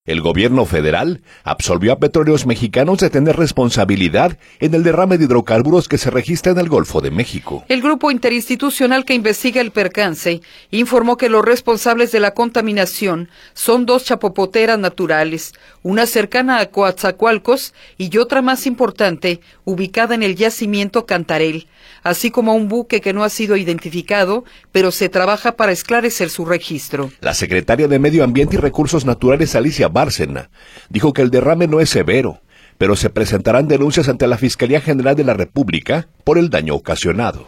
El gobierno federal absolvió a Petróleos Mexicanos de tener responsabilidad en el derrame de hidrocarburos que se registra en el Golfo de México. El grupo interinstitucional que investiga el percance informó que los responsables de la contaminación son 2 chapopoteras naturales, una cercana a Coatzacoalcos y otra más importante, ubicada en el yacimiento Cantarell, así como un buque que no ha sido identificado, pero se trabaja para esclarecer su registro. La secretaria de Medio Ambiente y Recursos Naturales, Alicia Bárcena, dijo que el derrame no es severo, pero se presentarán denuncias ante la Fiscalía General de la República por el daño ocasionado.